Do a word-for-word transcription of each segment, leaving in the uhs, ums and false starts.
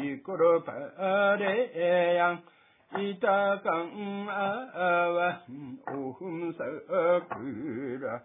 이끌어 바래양 이다강 아와 오흠사그라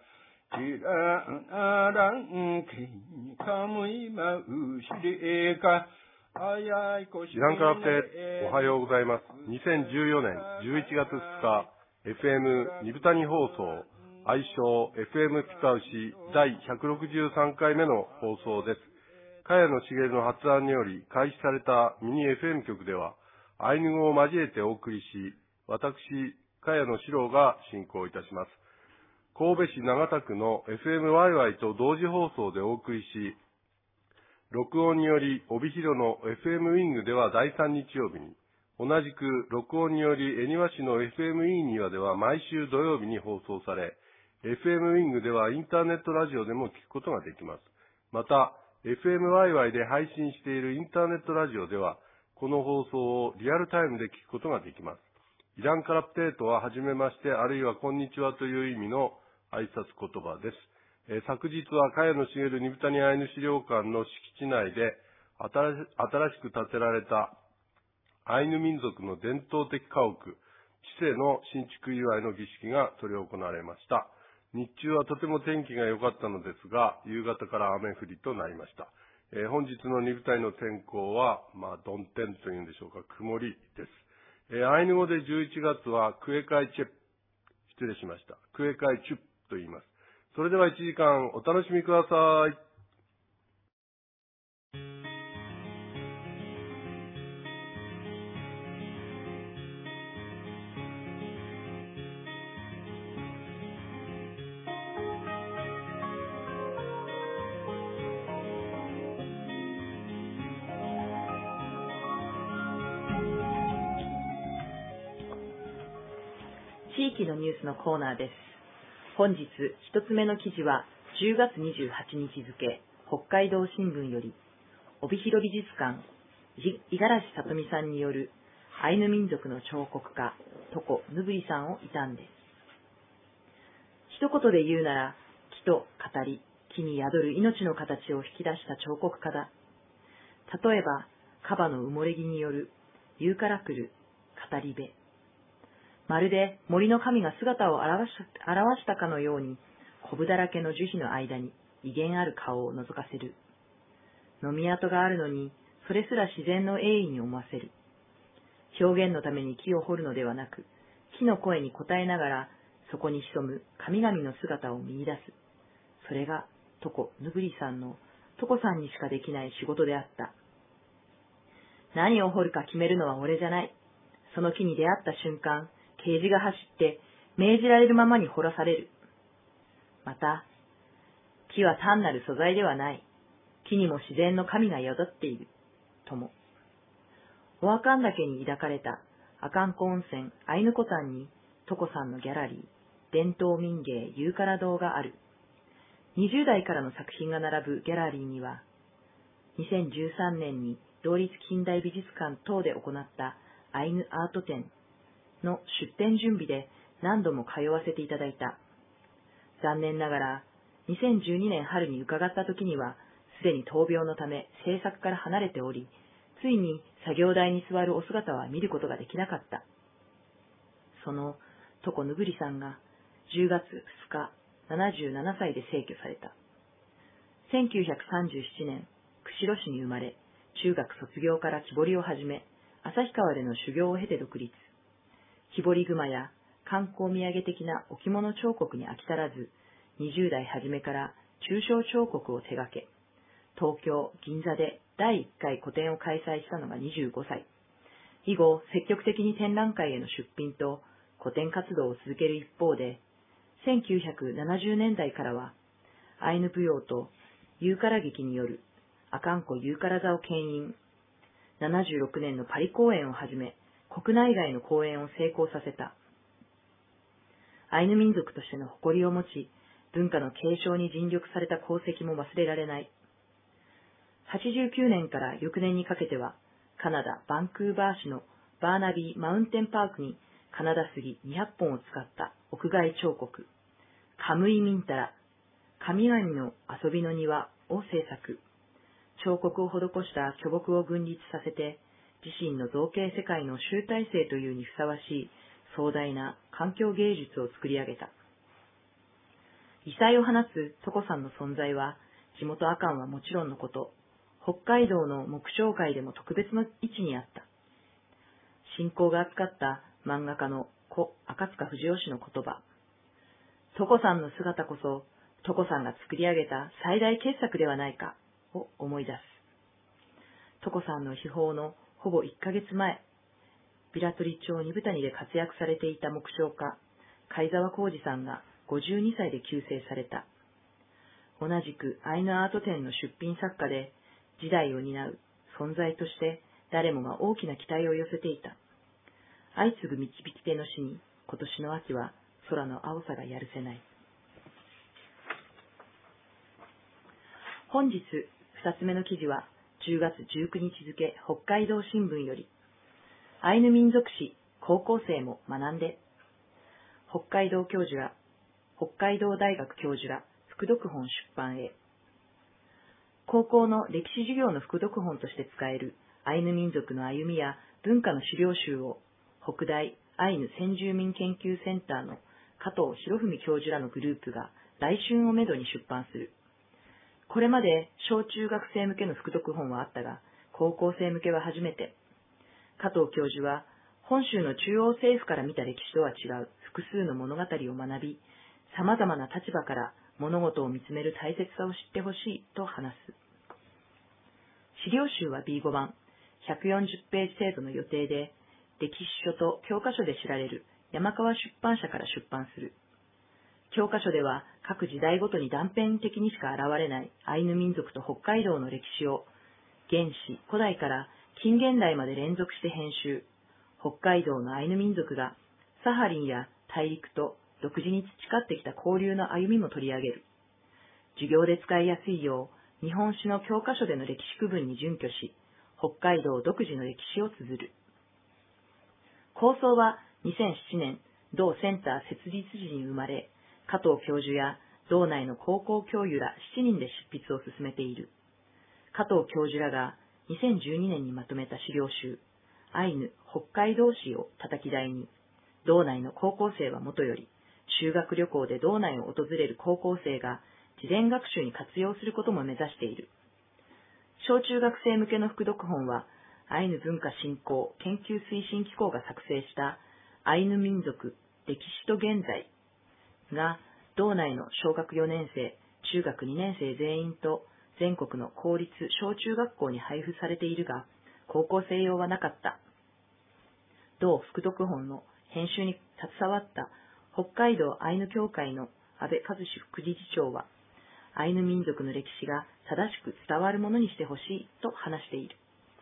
지라랑 기카무이 마우시리가 イランカラプテ、おはようございます。にせんじゅうよねんじゅういちがつふつか、エフエム ニブタニ放送、愛称 エフエム ピカウシだいひゃくろくじゅうさんかいめの放送です。茅野茂の発案により開始されたミニ エフエム 局では、アイヌ語を交えてお送りし、私、茅野史郎が進行いたします。神戸市長田区の エフエム ワイワイと同時放送でお送りし、録音により、帯広の エフエム ウィングではだいさん日曜日に、同じく録音により、恵庭市の エフエム イーにわでは毎週土曜日に放送され、エフエム ウィングではインターネットラジオでも聞くことができます。また、エフエム ワイワイで配信しているインターネットラジオでは、この放送をリアルタイムで聞くことができます。イランカラプテートははじめまして、あるいはこんにちはという意味の挨拶言葉です。えー、昨日は茅野茂ニブタニアイヌ資料館の敷地内で新しく建てられたアイヌ民族の伝統的家屋、チセの新築祝いの儀式が執り行われました。日中はとても天気が良かったのですが、夕方から雨降りとなりました。えー、本日のニブタニの天候は、まあ、曇天というんでしょうか、曇りです。えー、アイヌ語でじゅういちがつはクエカイチェプ、失礼しました。クエカイチュップと言います。それではいちじかんお楽しみください。 地域のニュースのコーナーです。本日一つ目の記事はじゅうがつにじゅうはちにち付、北海道新聞より、帯広美術館、五十嵐さとみさんによるアイヌ民族の彫刻家、トコ・ヌブリさんを悼んです。一言で言うなら、木と語り、木に宿る命の形を引き出した彫刻家だ。例えば、カバの埋もれ木による、ユーカラクル、語り部。まるで森の神が姿を現し、現したかのように、こぶだらけの樹皮の間に威厳ある顔を覗かせる。飲み跡があるのに、それすら自然の栄意に思わせる。表現のために木を掘るのではなく、木の声に応えながら、そこに潜む神々の姿を見出す。それが、トコ・ヌブリさんの、トコさんにしかできない仕事であった。何を掘るか決めるのは俺じゃない。その木に出会った瞬間、啓示が走って命じられるままに掘らされる。また、木は単なる素材ではない。木にも自然の神が宿っている。とも。おあかん岳に抱かれた阿寒湖温泉アイヌコタンにトコさんのギャラリー、伝統民芸ユーカラ堂がある。にじゅうだいからの作品が並ぶギャラリーには、にせんじゅうさんねんに同立近代美術館等で行ったアイヌアート展の出展準備で何度も通わせていただいた。残念ながら、にせんじゅうにねん春に伺った時には、すでに闘病のため制作から離れており、ついに作業台に座るお姿は見ることができなかった。そのトコ・ヌブリさんがじゅうがつふつか、ななじゅうななさいで逝去された。せんきゅうひゃくさんじゅうななねん、釧路市に生まれ、中学卒業から木彫りを始め、旭川での修行を経て独立。木彫り熊や観光土産的な置物彫刻に飽き足らず、にじゅうだい初めから抽象彫刻を手掛け、東京・銀座でだいいっかい個展を開催したのがにじゅうごさい。以後、積極的に展覧会への出品と個展活動を続ける一方で、せんきゅうひゃくななじゅうねんだいからは、アイヌ舞踊とユーカラ劇による阿寒湖ユーカラ座を牽引、ななじゅうろくねんのパリ公演をはじめ、国内外の公演を成功させた。アイヌ民族としての誇りを持ち、文化の継承に尽力された功績も忘れられない。はちじゅうきゅうねんから翌年にかけては、カナダ・バンクーバー市のバーナビー・マウンテンパークにカナダ杉にひゃっぽんを使った屋外彫刻、カムイミンタラ、神々の遊びの庭を制作。 彫刻を施した巨木を群立させて、自身の造形世界の集大成というにふさわしい壮大な環境芸術を作り上げた。異彩を放つトコさんの存在は、地元阿寒はもちろんのこと、北海道の木商界でも特別の位置にあった。信仰が扱った漫画家の故赤塚不二夫氏の言葉。トコさんの姿こそ、トコさんが作り上げた最大傑作ではないか、を思い出す。トコさんの秘宝のほぼいっかげつまえ、平取町二部谷で活躍されていた木商家、貝沢浩二さんがごじゅうにさいで急逝された。同じくアイヌアート展の出品作家で、時代を担う存在として誰もが大きな期待を寄せていた。相次ぐ導き手の死に、今年の秋は空の青さがやるせない。本日二つ目の記事はじゅうがつじゅうくにち付北海道新聞より、アイヌ民族史高校生も学んで、北海道教授ら北海道大学教授ら副読本出版へ。高校の歴史授業の副読本として使えるアイヌ民族の歩みや文化の資料集を北大アイヌ先住民研究センターの加藤博文教授らのグループが来春をめどに出版する。これまで小中学生向けの副読本はあったが、高校生向けは初めて。加藤教授は、本州の中央政府から見た歴史とは違う複数の物語を学び、様々な立場から物事を見つめる大切さを知ってほしいと話す。資料集は ビーご 版、ひゃくよんじゅっページ程度の予定で、歴史書と教科書で知られる山川出版社から出版する。教科書では各時代ごとに断片的にしか現れないアイヌ民族と北海道の歴史を原始、古代から近現代まで連続して編集。北海道のアイヌ民族がサハリンや大陸と独自に培ってきた交流の歩みも取り上げる。授業で使いやすいよう日本史の教科書での歴史区分に準拠し、北海道独自の歴史を綴る。構想はにせんななねん、同センター設立時に生まれ、加藤教授や道内の高校教諭らしちにんで執筆を進めている。加藤教授らがにせんじゅうにねんにまとめた資料集、アイヌ北海道史を叩き台に、道内の高校生はもとより、修学旅行で道内を訪れる高校生が事前学習に活用することも目指している。小中学生向けの副読本は、アイヌ文化振興研究推進機構が作成したアイヌ民族歴史と現在が道内の小学よねん生、中学にねん生全員と全国の公立小中学校に配布されているが、高校生用はなかった。同副読本の編集に携わった北海道アイヌ協会の安倍和志副理事長は、アイヌ民族の歴史が正しく伝わるものにしてほしいと話している。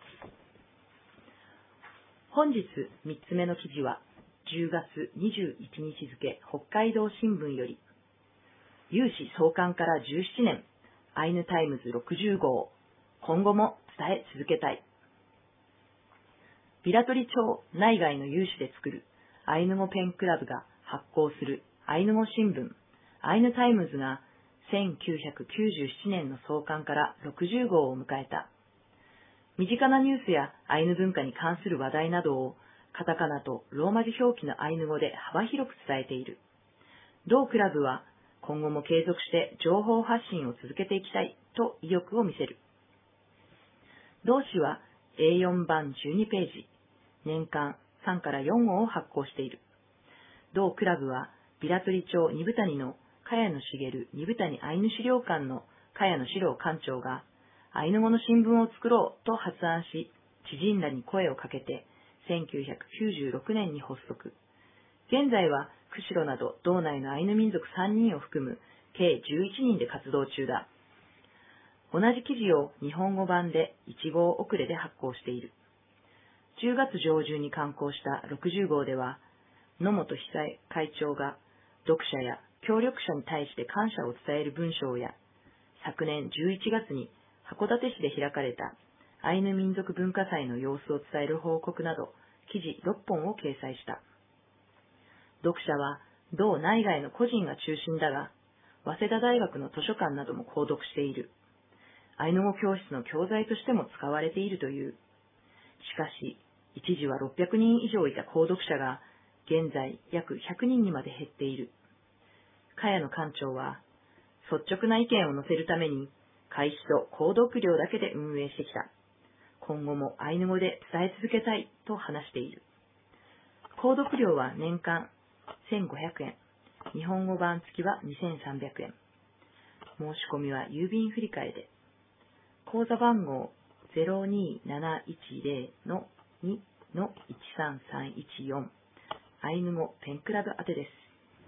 本日みっつめの記事は、じゅうがつにじゅういちにち付北海道新聞より、有志創刊からじゅうななねん、アイヌタイムズろくじゅうごう、今後も伝え続けたい。平取町内外の有志で作るアイヌ語ペンクラブが発行するアイヌ語新聞、アイヌタイムズがせんきゅうひゃくきゅうじゅうななねんの創刊からろくじゅうごうを迎えた。身近なニュースやアイヌ文化に関する話題などをカタカナとローマ字表記のアイヌ語で幅広く伝えている。同クラブは今後も継続して情報発信を続けていきたいと意欲を見せる。同誌は エーよん 版じゅうにページ、年間さんからよんごうを発行している。同クラブは平取町二部谷の茅野茂二部谷アイヌ資料館の茅野史郎館長がアイヌ語の新聞を作ろうと発案し、知人らに声をかけてせんきゅうひゃくきゅうじゅうろくねんに発足。現在は釧路など道内のアイヌ民族さんにんを含む計じゅういちにんで活動中だ。同じ記事を日本語版でいちごう遅れで発行している。じゅうがつ上旬に刊行したろくじゅうごうでは、野本久会長が読者や協力者に対して感謝を伝える文章や、昨年じゅういちがつに函館市で開かれたアイヌ民族文化祭の様子を伝える報告など、記事ろっぽんを掲載した。読者は道内外の個人が中心だが、早稲田大学の図書館なども購読している。 アイヌ語教室の教材としても使われているという。しかし、一時はろっぴゃくにん以上いた購読者が、現在約ひゃくにんにまで減っている。茅野館長は、率直な意見を載せるために、開始と購読料だけで運営してきた。今後もアイヌ語で伝え続けたいと話している。購読料は年間せんごひゃくえん、日本語版付きはにせんさんびゃくえん。申し込みは郵便振替で。口座番号 ゼロにーなないちゼロ の に のいちさんさんいちよん、アイヌ語ペンクラブ宛てです。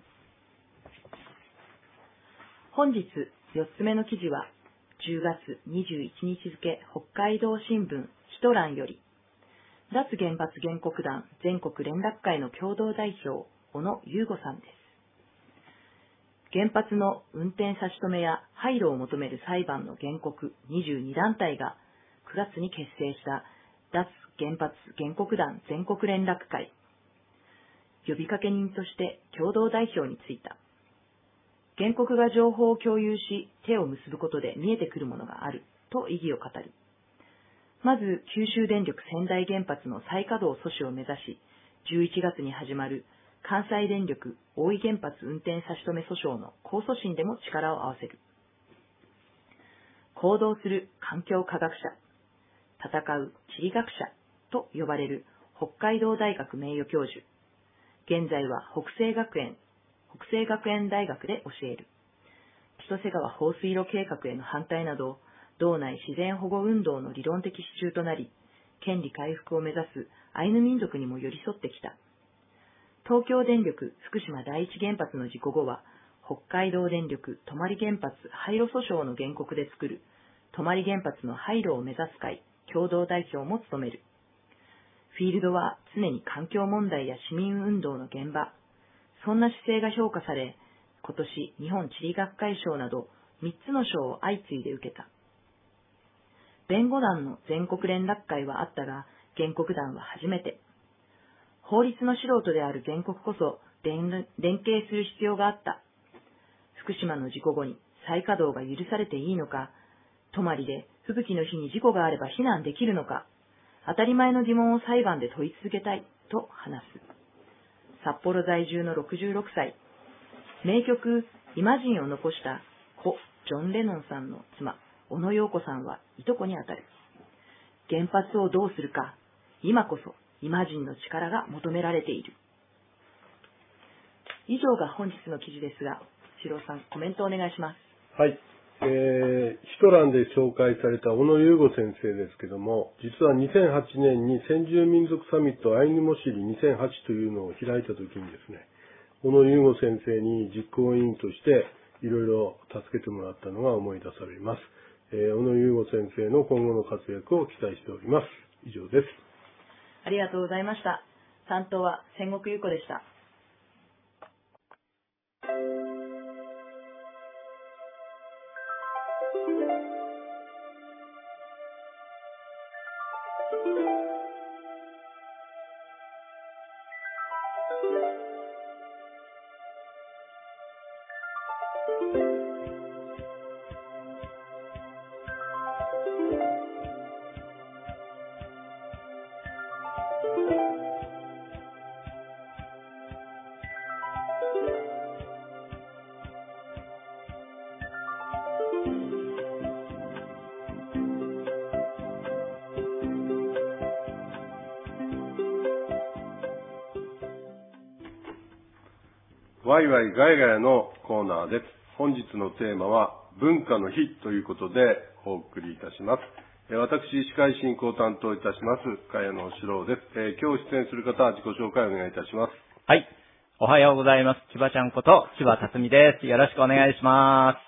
本日よっつめの記事は、じゅうがつにじゅういちにち付北海道新聞一覧より、脱原発原告団全国連絡会の共同代表、小野優吾さんです。原発の運転差し止めや廃炉を求める裁判の原告にじゅうにだんたいがくがつに結成した脱原発原告団全国連絡会。呼びかけ人として共同代表に就いた。原告が情報を共有し、手を結ぶことで見えてくるものがあると意義を語る。まず、九州電力仙台原発の再稼働阻止を目指し、じゅういちがつに始まる関西電力大井原発運転差し止め訴訟の控訴審でも力を合わせる。行動する環境科学者、戦う地理学者と呼ばれる北海道大学名誉教授。現在は北西学園北西学園大学で教える。千歳川放水路計画への反対など、道内自然保護運動の理論的支柱となり、権利回復を目指すアイヌ民族にも寄り添ってきた。東京電力福島第一原発の事故後は、北海道電力泊原発廃炉訴訟の原告で作る泊原発の廃炉を目指す会共同代表も務める。フィールドは常に環境問題や市民運動の現場。そんな姿勢が評価され、今年日本地理学会賞などみっつの賞を相次いで受けた。弁護団の全国連絡会はあったが、原告団は初めて。法律の素人である原告こそ連連携する必要があった。福島の事故後に再稼働が許されていいのか、泊で吹雪の日に事故があれば避難できるのか、当たり前の疑問を裁判で問い続けたいと話す。札幌在住のろくじゅうろくさい、名曲イマジンを残した故ジョン・レノンさんの妻、小野陽子さんはいとこにあたる。原発をどうするか、今こそイマジンの力が求められている。以上が本日の記事ですが、四郎さん、コメントお願いします。 はい。えー、ヒトランで紹介された小野優吾先生ですけども、実はにせんはちねんに先住民族サミットアイヌモシリにせんはちというのを開いたときにですね、小野優吾先生に実行委員としていろいろ助けてもらったのが思い出されます。えー、小野優吾先生の今後の活躍を期待しております。以上です。 ありがとうございました。担当は千石優子でした。 ワイワイガヤガヤのコーナーです。本日のテーマは文化の日ということでお送りいたします。私、司会進行担当いたします、茅野史郎です。えー、今日出演する方は自己紹介をお願いいたします。 はい。おはようございます。千葉ちゃんこと千葉辰巳です。よろしくお願いします。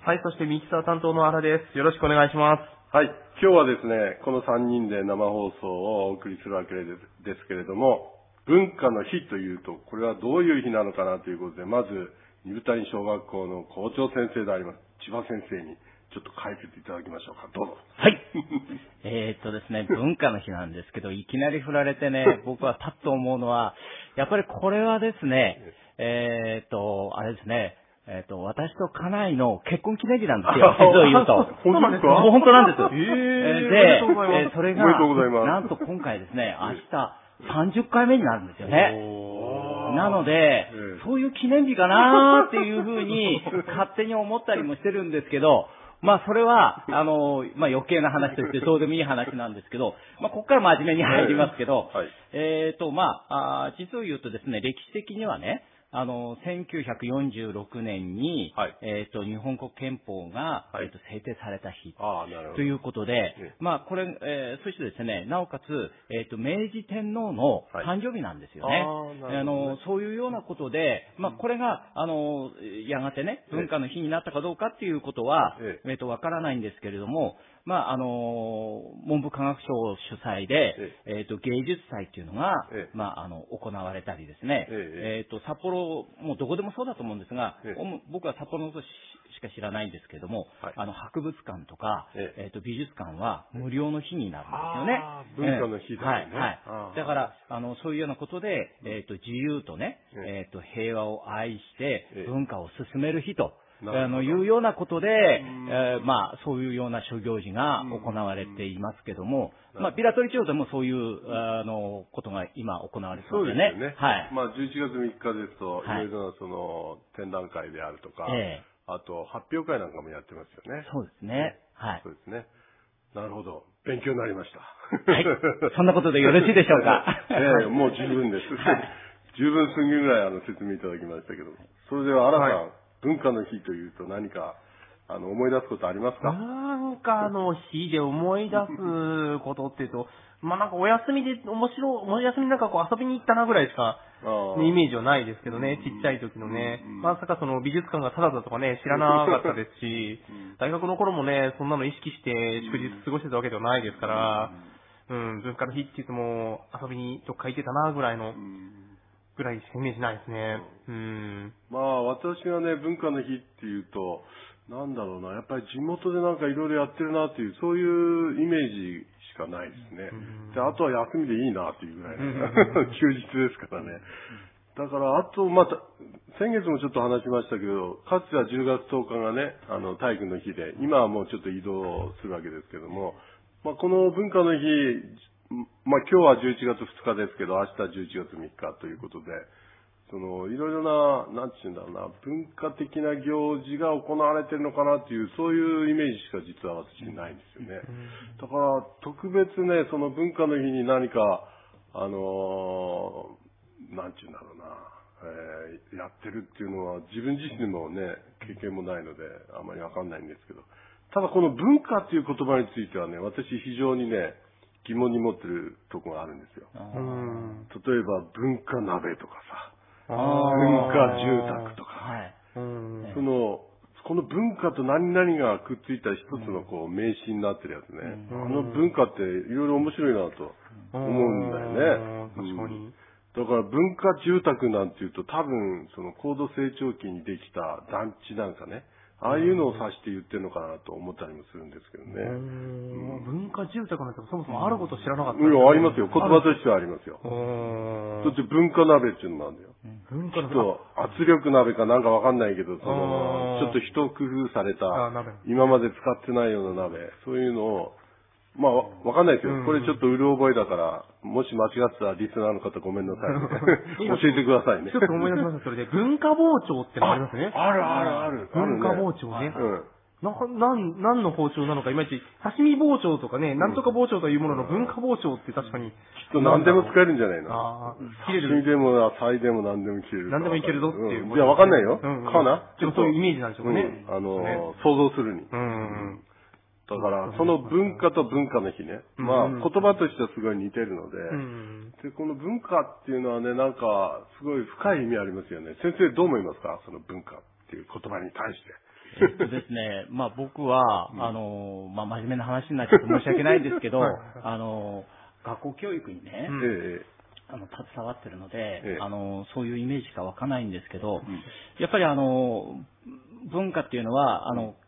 はい、そしてミキサー担当の原です。よろしくお願いします。 はい。今日はですね、このさんにんで生放送をお送りするわけですけれども、文化の日というと、これはどういう日なのかなということで、まず、二部谷小学校の校長先生であります、千葉先生にちょっと解説いただきましょうか。どうぞ。 はい。えーっとですね、文化の日なんですけど、いきなり振られてね、僕はパッと思うのは、やっぱりこれはですね、えーっと、あれですね、 えっと、私と家内の結婚記念日なんですよ、実を言うと。 本当ですか？ 本当なんです。 えー、 で、 おめでとうございます。 えーそれが、 おめでとうございますなんと今回ですね、明日さんじゅっかいめになるんですよね。なので、そういう記念日かなーっていうふうに勝手に思ったりもしてるんですけど、まあそれは、あの、まあ余計な話としてどうでもいい話なんですけど、まあここから真面目に入りますけど、 はい、 えっと、まあ、あ実を言うとですね、歴史的にはね、あの、せんきゅうひゃくよんじゅうろくねんに、 はい、 えっと、日本国憲法が、 はい、 えっと、制定された日。 ああ、なるほど。 ということで、まあ、これ、えー、そしてですね、なおかつ、えっと、明治天皇の誕生日なんですよね。 はい、あ, あの、そういうようなことで、まあ、これが、あの、やがてね、文化の日になったかどうかっていうことは、えっ、えー、と、わからないんですけれども、まあ、あの、文部科学省主催で、えっ、えー、と、芸術祭っていうのが、えー、まあ、あの、行われたりですね、えー、えー、と、札幌、もうどこでもそうだと思うんですが、えー、僕は札幌のことしか知らないんですけれども、はい、あの、博物館とか、えー、えー、と、美術館は無料の日になるんですよね。 文化の日だよね。 はい、はい。だから、あの、そういうようなことで、えっ、ー、と、自由とね、えっ、ー、と、平和を愛して、文化を進める日と、あの、いうようなことで、えー、まあ、そういうような諸行事が行われていますけども、まあ、ピラトリ町でもそういう、あの、ことが今行われてますよね。 そうですよね。はい。まあ、じゅういちがつみっかですと、はい、いろいろなその、展覧会であるとか、えー、あと、発表会なんかもやってますよね。 そうですね。はい。 そうですね。なるほど。勉強になりました。 はい。そんなことでよろしいでしょうか。 ええ、もう十分です。はい、十分すぎるぐらいあの説明いただきましたけど。それでは、新さん、はい、文化の日というと何か、あの、思い出すことありますか？ 文化の日で思い出すことっていうと、まあなんかお休みで面白い、お休みなんかこう遊びに行ったなぐらいしか、ね、イメージはないですけどね、ちっちゃい時のね。まさかその美術館がタダだとかね、知らなかったですし、大学の頃もね、そんなの意識して祝日過ごしてたわけではないですから、うん、文化の日って言っても遊びにどっか行ってたなぐらいの、ぐらいしかイメージないですね。うん。 まあ私がね、文化の日っていうと、なんだろうな、やっぱり地元でなんかいろいろやってるなっていう、そういうイメージしかないですね。で、あとは休みでいいなっていうぐらいの休日ですからね。だから、あと、また、先月もちょっと話しましたけど、かつてはじゅうがつとおかがね、あの、体育の日で、今はもうちょっと移動するわけですけども、まあ、この文化の日、まあ、今日はじゅういちがつふつかですけど、明日はじゅういちがつみっかということで、その、いろいろな、なんて言うんだろうな、文化的な行事が行われてるのかなっていう、そういうイメージしか実は私にないんですよね。だから、特別ね、その文化の日に何か、あのー、なんて言うんだろうな、えー、やってるっていうのは、自分自身もね、経験もないので、あんまりわかんないんですけど、ただこの文化っていう言葉についてはね、私非常にね、疑問に持ってるところがあるんですよ。例えば、文化鍋とかさ、文化住宅とか、はい、その、この文化と何々がくっついた一つのこう名詞になってるやつね。あの文化っていろいろ面白いなと思うんだよね。確かに。だから文化住宅なんていうと多分その高度成長期にできた団地なんかね。ああいうのを指して言ってるのかなと思ったりもするんですけどね。 うん、文化住宅なんてそもそもあること知らなかった、 ね。いや、ありますよ。言葉としてはありますよ。だって文化鍋っていうのもあるんだよ。文化鍋。圧力鍋かなんかわかんないけど、その、ちょっと一工夫された、今まで使ってないような鍋、そういうのを、まあ、わかんないですよ。これちょっとうる覚えだから、もし間違ってたらリスナーの方ごめんなさい。教えてくださいね。 ちょっと思い出しました。それで、文化包丁ってのありますね。 あるあるある。 文化包丁ね。な、なん、何の包丁なのか、いまいち、刺身包丁とかね、なんとか包丁というものの文化包丁って確かに。きっと何でも使えるんじゃないの？ ああ、 切れる。刺身でも、菜でも何でも切れる。 何でもいけるぞっていう。 いや、わかんないよ。かな？ ちょっとそういうイメージなんでしょうかね。 あの、想像するに。うん。だから、その文化と文化の日ね。まあ、言葉としてはすごい似てるので。で、この文化っていうのはね、なんか、すごい深い意味ありますよね。先生どう思いますか？その文化っていう言葉に対して。 えっとですね、まあ僕は、あの、まあ真面目な話になっちゃって申し訳ないんですけど、あの、学校教育にね、あの、携わってるので、あの、そういうイメージしか湧かないんですけど、やっぱりあの、文化っていうのは、あの、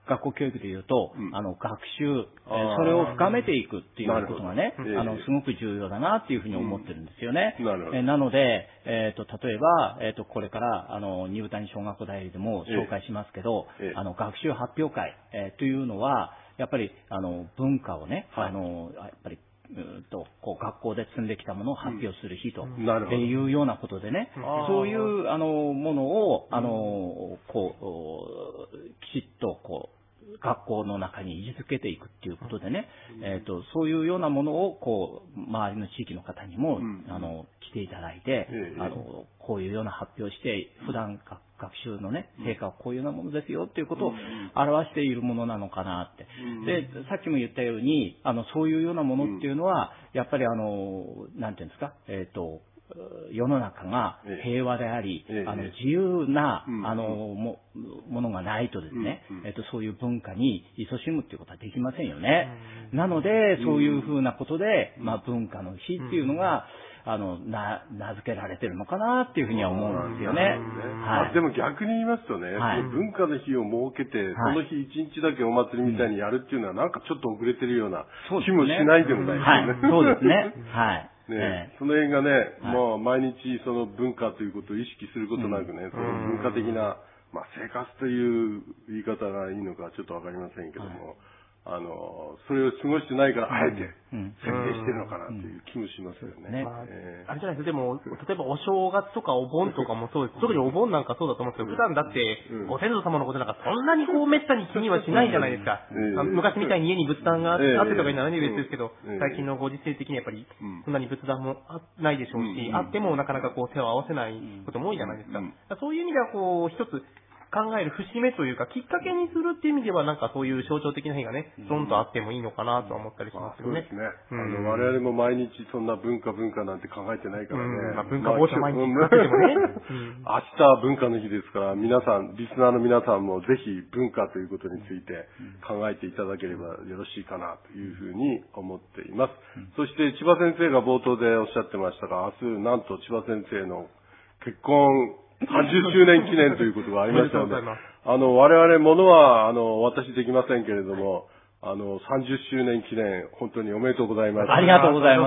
学校教育でいうと、 うん、 あの、学習、それを深めていくっていうことがね、 あの、すごく重要だなっていうふうに思ってるんですよね。 うん、なるほど。 えなので、えっ、ー、と、例えば、えっ、ー、と、これから、あの、二部谷小学校代理でも紹介しますけど、ええ、あの、学習発表会、えー、というのは、やっぱり、あの、文化をね、はい、あの、やっぱり、うんとこう学校で積んできたものを発表する日と、うん、いうようなことでね、そういうあのものをあのこうきちっとこう学校の中に位置づけていくっていうことでね、うんえー、とそういうようなものをこう周りの地域の方にも、うん、あの来ていただいて、うん、あのこういうような発表して普段学習のね成果はこういうようなものですよっていうことを表しているものなのかなって、うん、でさっきも言ったようにあのそういうようなものっていうのはやっぱりあのなんていうんですかえっ、ー、と世の中が平和であり、ええ、あの自由な、うん、あの も, ものがないとですね、うんうんえっと、そういう文化に勤しむっていうことはできませんよね。うん、なのでそういうふうなことで、まあ、文化の日っていうのが、うん、あのな名付けられてるのかなっていうふうには思うんですよね。 はい、でも逆に言いますとね、はい、文化の日を設けて、その日一日だけお祭りみたいにやるっていうのはなんかちょっと遅れてるような気もしないでもないですよね。 そうですね。はい。 ねええ、その辺がね、はい、もう毎日その文化ということを意識することなくね、うん、その文化的な、まあ、生活という言い方がいいのかちょっとわかりませんけども、はい、あのそれを過ごしてないからあえて設定してるのかなという気もしますよね。 まあえー、あれじゃないですか、でも例えばお正月とかお盆とかもそうです。特にお盆なんかそうだと思うんですけど、普段だってご先祖様のことなんかそんなにこうめったに気にはしないじゃないですか。うん、昔みたいに家に仏壇があってとかいうのは何別ですけど、最近のご時世的にやっぱりそんなに仏壇もないでしょうし、あってもなかなかこう手を合わせないことも多いじゃないですか。そういう意味ではこう一つ考える節目というか、きっかけにするっていう意味では、なんかそういう象徴的な日がね、ドンとあってもいいのかなと思ったりしますよね。 そうですね。あの、我々も毎日そんな文化文化なんて考えてないからね。 まあ、文化帽子は毎日使っててもね。 明日は文化の日ですから、皆さん、リスナーの皆さんもぜひ文化ということについて考えていただければよろしいかなというふうに思っています。そして千葉先生が冒頭でおっしゃってましたが、明日なんと千葉先生の結婚さんじゅっしゅうねん記念ということがありましたので、あの、我々ものは、あの、私できませんけれども、あの、さんじゅっしゅうねん記念、本当におめでとうございます。 ありがとうございます。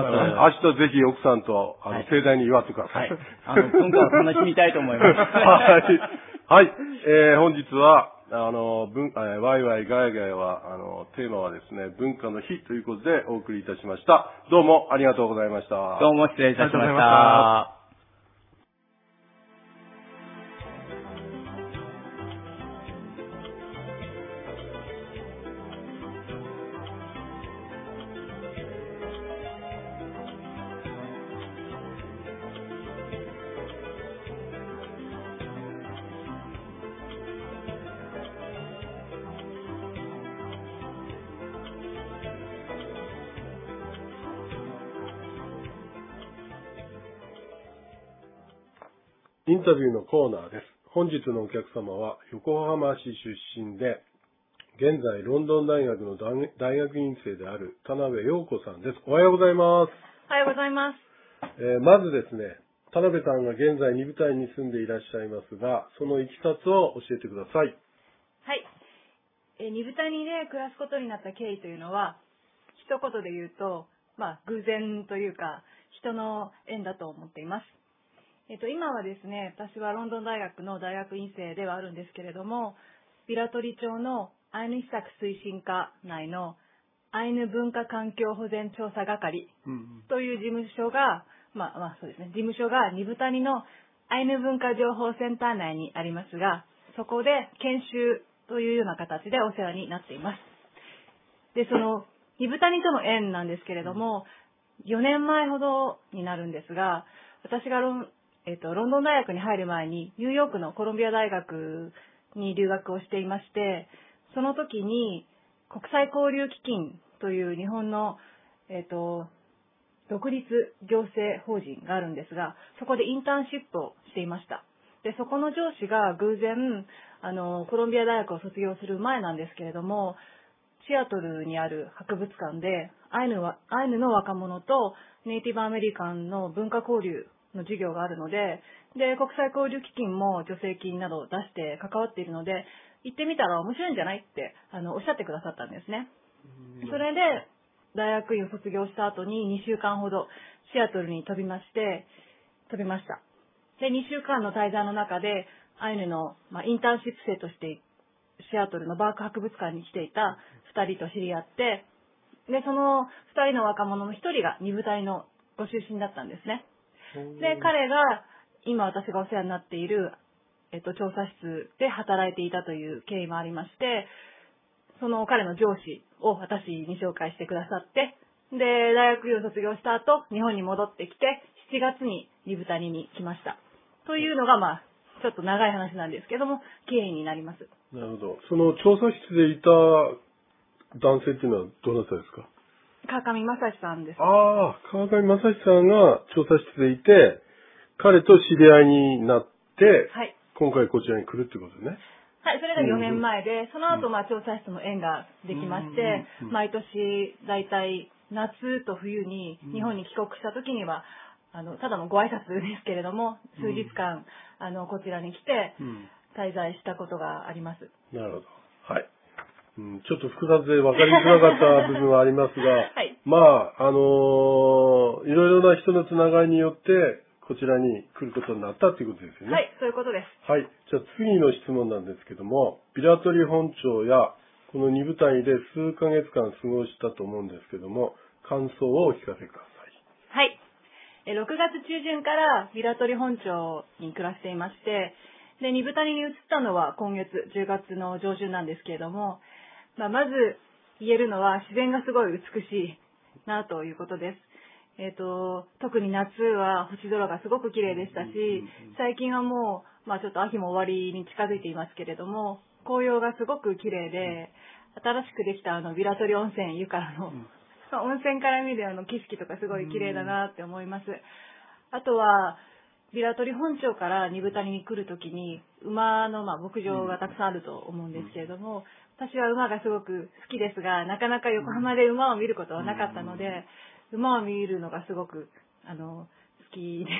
明日ぜひ奥さんと、あの、盛大に祝ってください。 はい。あの、文化を楽しみたいと思います。 はい。はい。えー、本日は、あの、文、えー、ワイワイガヤガヤは、あの、テーマはですね、文化の日ということでお送りいたしました。どうもありがとうございました。 どうも失礼いたしました。 インタビューのコーナーです。本日のお客様は横浜市出身で、現在ロンドン大学の大学院生である田辺陽子さんです。おはようございます。 おはようございます。 えー、まずですね、田辺さんが現在二部隊に住んでいらっしゃいますが、そのいきさつを教えてください。 はい。えー、二部隊で暮らすことになった経緯というのは、一言で言うと、まあ偶然というか、人の縁だと思っています。えっと、今はですね、私はロンドン大学の大学院生ではあるんですけれども、ビラトリ町のアイヌ施策推進課内のアイヌ文化環境保全調査係という事務所が、まあ、まあそうですね、事務所が二部谷のアイヌ文化情報センター内にありますが、そこで研修というような形でお世話になっています。で、その二部谷との縁なんですけれども、よねんまえほどになるんですが、私がロンえっと、ロンドン大学に入る前にニューヨークのコロンビア大学に留学をしていまして、その時に国際交流基金という日本の、えっと、独立行政法人があるんですが、そこでインターンシップをしていました。で、そこの上司が偶然、あの、コロンビア大学を卒業する前なんですけれども、シアトルにある博物館でアイヌは、アイヌの若者とネイティブアメリカンの文化交流の授業があるので、で、国際交流基金も助成金などを出して関わっているので、 行ってみたら面白いんじゃないって、あの、おっしゃってくださったんですね。それで、大学院を卒業した後ににしゅうかんほどシアトルに飛びまして、飛びました。で、にしゅうかんの滞在の中で、アイヌの、まあ、インターンシップ生としてシアトルのバーク博物館に来ていたふたりと知り合って、で、そのふたりの若者のひとりがに部隊のご出身だったんですね。で、彼が今私がお世話になっている、えっと、調査室で働いていたという経緯もありまして、その彼の上司を私に紹介してくださって、で、大学院を卒業した後、日本に戻ってきて、しちがつにに部隊に来ました。というのが、まあ、ちょっと長い話なんですけども、経緯になります。 なるほど。その調査室でいた男性っていうのはどなたですか？ 川上正史さんです。 ああ、川上正史さんが調査室でいて、彼と知り合いになって、はい、今回こちらに来るってことね。 はい、それがよねんまえで、その後、まあ、調査室の縁ができまして、毎年、だいたい夏と冬に日本に帰国した時には、あの、ただのご挨拶ですけれども、数日間、あの、こちらに来て、滞在したことがあります。 なるほど。はい。うん、ちょっと複雑で分かりづらかった部分はありますが、はい、まあ、あのー、いろいろな人のつながりによって、こちらに来ることになったということですよね。 はい、そういうことです。 はい。じゃあ次の質問なんですけども、ビラトリ本庁やこのに部隊で数ヶ月間過ごしたと思うんですけども、感想をお聞かせください。 はい。ろくがつちゅうじゅんからビラトリ本庁に暮らしていまして、で、に部隊に移ったのは今月じゅうがつの上旬なんですけれども、まあ、まず言えるのは自然がすごい美しいなということです。えっと、特に夏は星空がすごく綺麗でしたし、最近はもう、まあちょっと秋も終わりに近づいていますけれども、紅葉がすごく綺麗で、新しくできたあのビラトリ温泉湯からの、温泉から見るあの景色とかすごい綺麗だなって思います。あとは、ビラトリ本町からに部隊に来るときに、馬のまあ牧場がたくさんあると思うんですけれども、私は馬がすごく好きですが、なかなか横浜で馬を見ることはなかったので、馬を見るのがすごく、あの、好きです。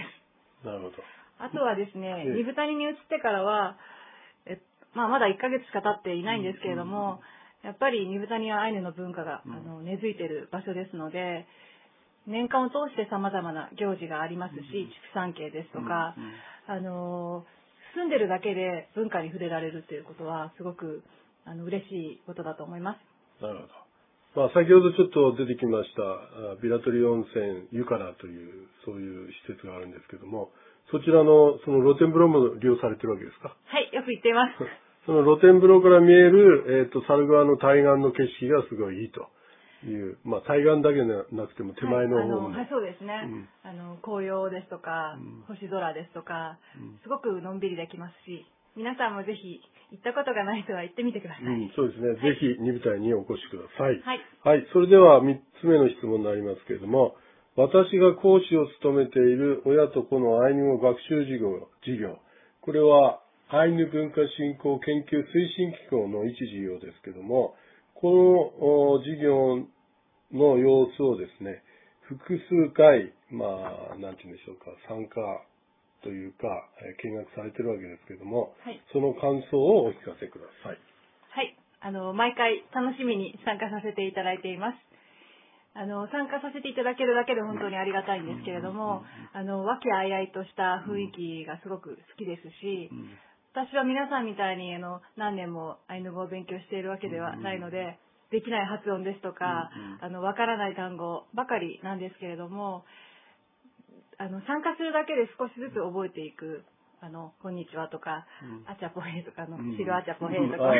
なるほど。 あとはですね、に部隊に移ってからは、えまあ、まだいっかげつしか経っていないんですけれども、やっぱりに部隊にはアイヌの文化が、あの根付いている場所ですので、年間を通して様々な行事がありますし、畜産系ですとか、あの、住んでるだけで文化に触れられるということは、すごくあの嬉しいことだと思います。 なるほど。まあ、先ほどちょっと出てきましたビラトリ温泉湯からというそういう施設があるんですけども、そちらのその露天風呂も利用されてるわけですか？ はい、よく行っています。 その露天風呂から見える、えっと、猿川の対岸の景色がすごいいいという、まあ、対岸だけでなくても手前の方も、 はい、はい、そうですね、うん、あの紅葉ですとか、うん、星空ですとか、うん、すごくのんびりできますし、皆さんもぜひ行ったことがない人は行ってみてください。 うん、そうですね。はい、ぜひに部隊にお越しください。 はい。 はい。それではみっつめの質問になりますけれども、私が講師を務めている親と子のアイヌ語学習事業、事業。これはアイヌ文化振興研究推進機構の一事業ですけれども、この事業の様子をですね、複数回、まあ、なんて言うんでしょうか、参加というか、見学されてるわけですけれども、はい、その感想をお聞かせください。 はい。あの、毎回楽しみに参加させていただいています。あの、参加させていただけるだけで本当にありがたいんですけれども、あの、和気あいあいとした雰囲気がすごく好きですし、私は皆さんみたいに、あの、何年もアイヌ語を勉強しているわけではないので、できない発音ですとか、あの、わからない単語ばかりなんですけれども、あの、参加するだけで少しずつ覚えていく、あの、こんにちはとか、うん、あちゃぽへとかの、しろあちゃぽへとか、はい、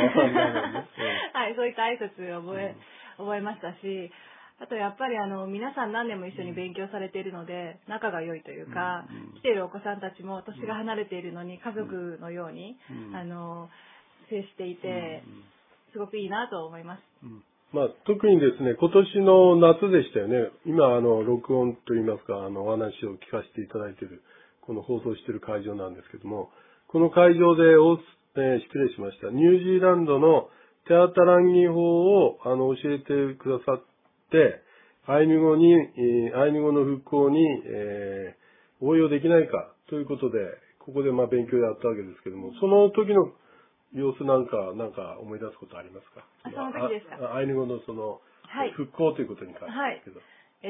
そういった挨拶を覚え、覚えましたし、あとやっぱりあの、皆さん何年も一緒に勉強されているので、仲が良いというか、来ているお子さんたちも年が離れているのに家族のように、あの、接していて、すごくいいなと思います。 まあ、特にですね、今年の夏でしたよね。今、あの、録音といいますか、あの、お話を聞かせていただいている、この放送している会場なんですけども、この会場でお、えー、失礼しました。ニュージーランドのテアタランギ法を、あの、教えてくださって、アイヌ語に、えー、アイヌ語の復興に、えー、応用できないかということで、ここでまあ勉強やったわけですけども、その時の様子なんか、なんか思い出すことありますか？ あ、その時ですか？ アイヌ語のその、はい、復興ということに関してですけど。はい、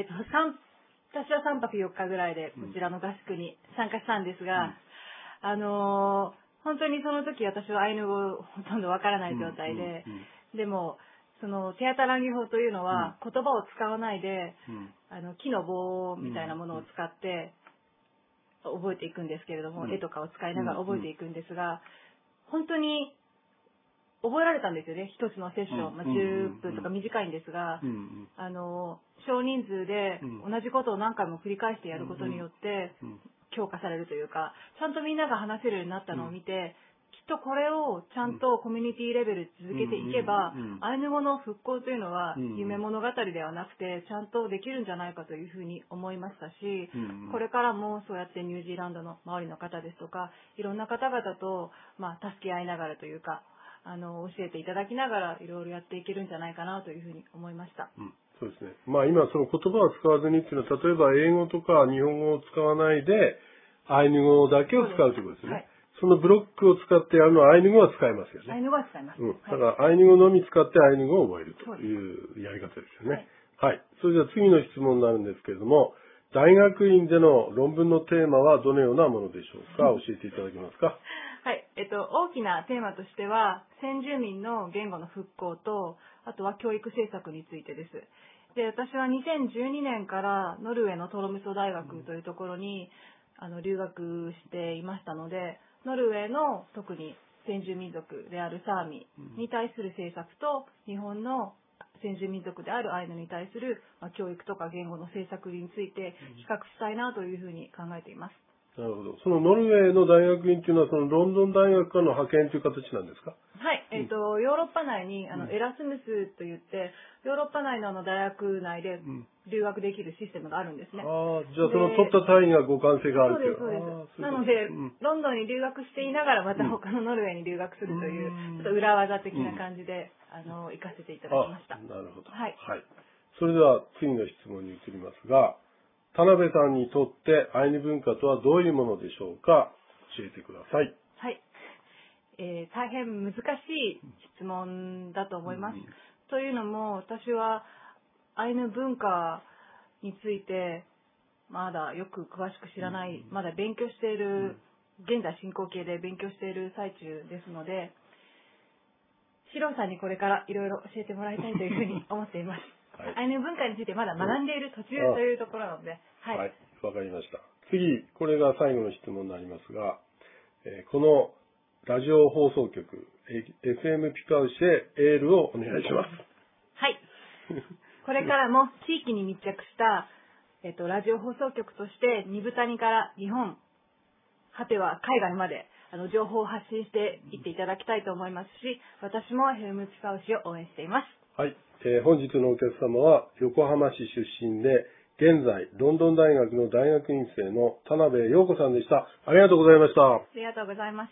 えっと、私はさんぱくよっかぐらいでこちらの合宿に参加したんですが、うん、あのー、本当にその時私はアイヌ語ほとんどわからない状態で、うんうんうん、でも、そのテアタランギ法というのは言葉を使わないで、うん、あの木の棒みたいなものを使って覚えていくんですけれども、うん、絵とかを使いながら覚えていくんですが、本当に覚えられたんですよね。一つのセッション、まあ、じゅっぷんとか短いんですが、うんうん、あの少人数で同じことを何回も繰り返してやることによって強化されるというか、ちゃんとみんなが話せるようになったのを見て、きっとこれをちゃんとコミュニティレベルで続けていけば、アイヌ語の復興というのは夢物語ではなくてちゃんとできるんじゃないかというふうに思いましたし、これからもそうやってニュージーランドの周りの方ですとか、いろんな方々と、まあ、助け合いながらというか、あの教えていただきながらいろいろやっていけるんじゃないかなというふうに思いました。 うん、そうですね。まあ今その言葉を使わずにっていうのは、例えば英語とか日本語を使わないでアイヌ語だけを使うということですね。はい、そのブロックを使ってやるのはアイヌ語は使えますよね。 アイヌ語は使えます。 うん。だからアイヌ語のみ使ってアイヌ語を覚えるというやり方ですよね。はい。はい。それでは次の質問になるんですけれども、大学院での論文のテーマはどのようなものでしょうか？教えていただけますか？ はい、えっと、大きなテーマとしては、先住民の言語の復興と、あとは教育政策についてです。で、私はにせんじゅうにねんからノルウェーのトロムソ大学というところに、あの留学していましたので、ノルウェーの特に先住民族であるサーミに対する政策と、日本の先住民族であるアイヌに対する、まあ、教育とか言語の政策について比較したいなというふうに考えています。 なるほど。そのノルウェーの大学院というのは、そのロンドン大学からの派遣という形なんですか？ はい。えっ、ー、と、ヨーロッパ内に、あの、エラスムスといって、ヨーロッパ内のあの大学内で留学できるシステムがあるんですね。 ああ、じゃあその取った単位が互換性があるという。 そうです、そうです。なので、うん、ロンドンに留学していながら、また他のノルウェーに留学するという、うん、ちょっと裏技的な感じで、うん、あの、行かせていただきました。 なるほど。 はい。 はい。それでは次の質問に移りますが、田辺さんにとってアイヌ文化とはどういうものでしょうか？教えてください。 はい。えー、大変難しい質問だと思います。うん、というのも、私はアイヌ文化についてまだよく詳しく知らない、うん、まだ勉強している、現在進行形で勉強している最中ですので、シロさんにこれからいろいろ教えてもらいたいというふうに思っています。はい、アイヌ文化についてまだ学んでいる途中というところなので。 はい。わ、はい、かりました。次、これが最後の質問になりますが、えー、このラジオ放送局、エフエム ピカウシへエールをお願いします。 はい。これからも地域に密着した、えっと、ラジオ放送局として、二部谷から日本、果ては海外まで、あの、情報を発信していっていただきたいと思いますし、私も エフエム ピカウシを応援しています。 はい。えー、本日のお客様は横浜市出身で、現在ロンドン大学の大学院生の田辺陽子さんでした。ありがとうございました。 ありがとうございました。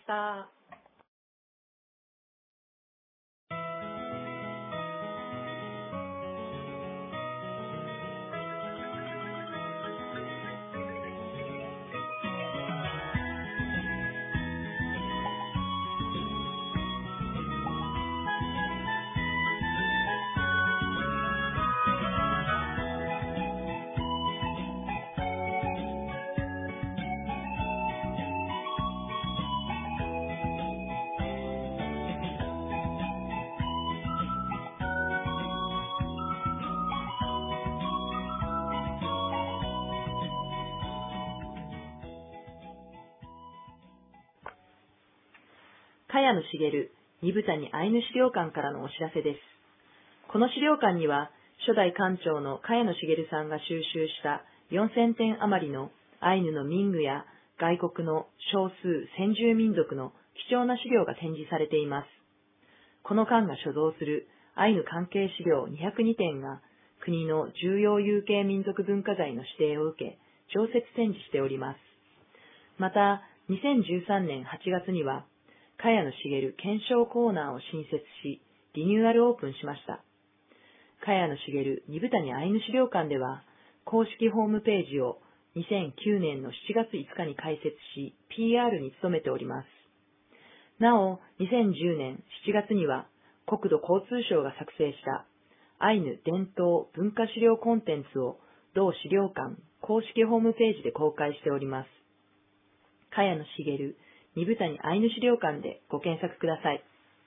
茅野茂二部谷アイヌ資料館からのお知らせです。この資料館には、初代館長の茅野茂さんが収集したよんせんてん余りのアイヌの民具や外国の少数先住民族の貴重な資料が展示されています。この館が所蔵するアイヌ関係資料にひゃくにてんが国の重要有形民族文化財の指定を受け、常設展示しております。また、にせんじゅうさんねんはちがつには、茅野茂検証コーナーを新設し、リニューアルオープンしました。茅野茂二部谷アイヌ資料館では、公式ホームページをにせんきゅうねんのしちがついつかに開設し、ピーアール に努めております。 なお、にせんじゅうねんしちがつには、国土交通省が作成したアイヌ伝統文化資料コンテンツを同資料館公式ホームページで公開しております。茅野茂二部谷アイヌ資料館でご検索ください。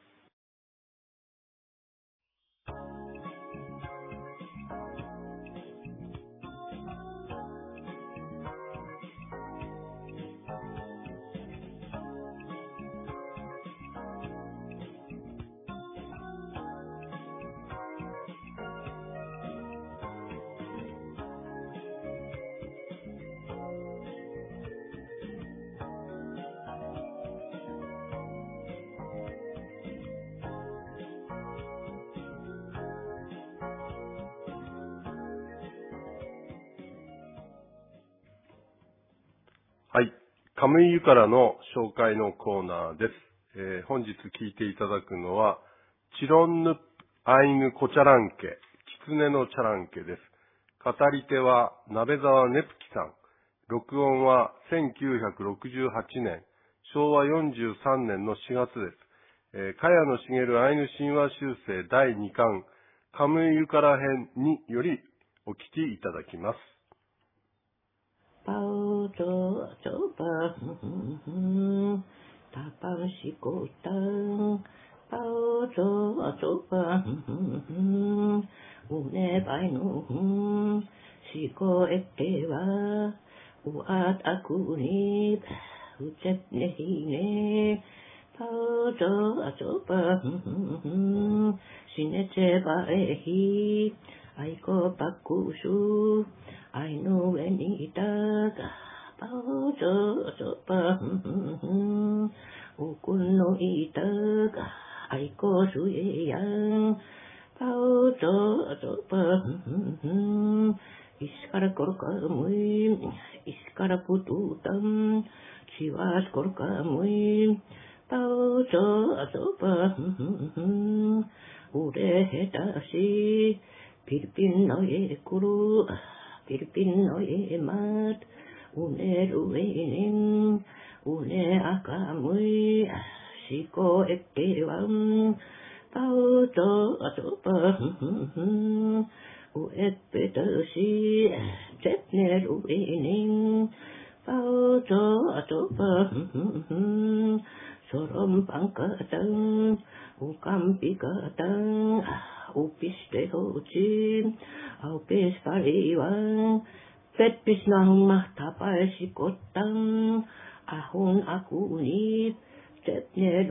はい。カムイユからの紹介のコーナーです。えー、本日聞いていただくのは、チロンヌアイヌコチャランケ、キツネのチャランケです。語り手は、鍋沢ネプキさん。録音はせんきゅうひゃくろくじゅうはちねん、しょうわよんじゅうさんねんのしがつです。えー、茅野茂アイヌ神話修正だいにかん、カムイユから編によりお聞きいただきます。 パオチョチョパンタパンシコタンパオチョチョパンウネバイノシコエテワウアタクニウチェネヒネパオチョチョパンシネチェバエヒアイコパクシュアイノエニタガパオチョチョパンウクノイタガアイコシュエヤンパオチョチョパンイスカラコルカムイイスカラプトゥタンチワスコルカムイパオチョチョパンウレヘタシピルピンノエクルピルピンノエマッウネルエネンウネアカムイシコエケワンパオチョチョパンウエペタシゼネルエネンパオチョチョパンソロンパンカタンウカンピカタンUpis de hoci, aupis pariwan, petpis nahumah tapai sikotang, ahun aku ni, cepne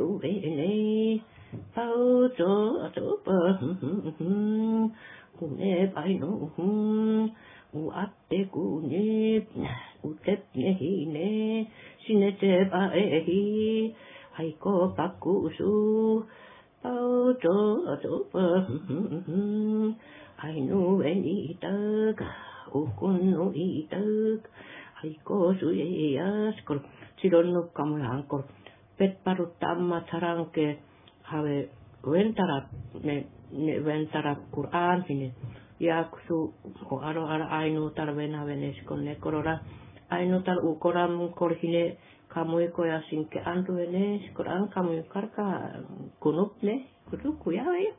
luene, pau jo atopa, une paino, uate kuni, utepne hine, sinete paehi, aiko pakusu, Pao cho cho pa ai nu en i tak u kun nu i tak ai ko su ye ya skor silon nu kam lang kor pet paru tamma charangke have wentara ne ne wentara Quran sine ya su o aro ara ai nu tar vena venes con ne korora ai nu tar u koram kor hine kamu ko ya sin ke andu ne Quran kamu karka kunup ne kunup ya ya。